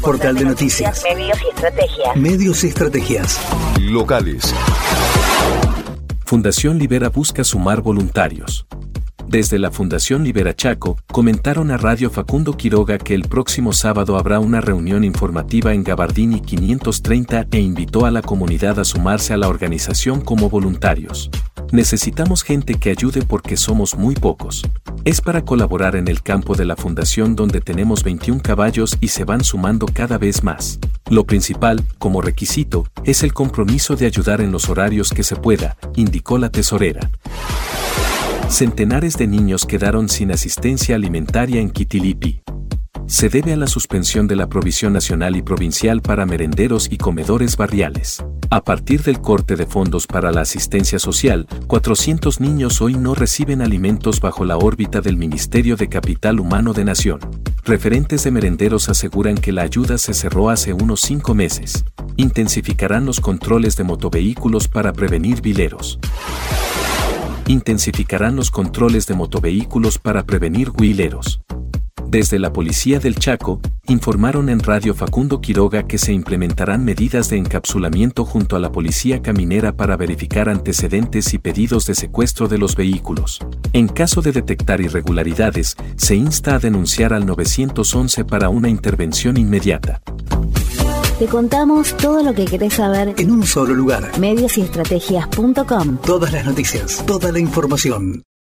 Portal de noticias. Medios y estrategias. Medios y estrategias. Locales. Fundación Libera busca sumar voluntarios. Desde la Fundación Libera Chaco, comentaron a Radio Facundo Quiroga que el próximo sábado habrá una reunión informativa en Gabardini 530 e invitó a la comunidad a sumarse a la organización como voluntarios. Necesitamos gente que ayude porque somos muy pocos. Es para colaborar en el campo de la fundación donde tenemos 21 caballos y se van sumando cada vez más. Lo principal, como requisito, es el compromiso de ayudar en los horarios que se pueda, indicó la tesorera. Centenares de niños quedaron sin asistencia alimentaria en Quitilipi. Se debe a la suspensión de la provisión nacional y provincial para merenderos y comedores barriales. A partir del corte de fondos para la asistencia social, 400 niños hoy no reciben alimentos bajo la órbita del Ministerio de Capital Humano de Nación. Referentes de merenderos aseguran que la ayuda se cerró hace unos 5 meses. Intensificarán los controles de motovehículos para prevenir vileros. Intensificarán los controles de motovehículos para prevenir huileros. Desde la Policía del Chaco, informaron en Radio Facundo Quiroga que se implementarán medidas de encapsulamiento junto a la Policía Caminera para verificar antecedentes y pedidos de secuestro de los vehículos. En caso de detectar irregularidades, se insta a denunciar al 911 para una intervención inmediata. Te contamos todo lo que querés saber En un solo lugar. mediosestrategias.com. Todas las noticias, toda la información.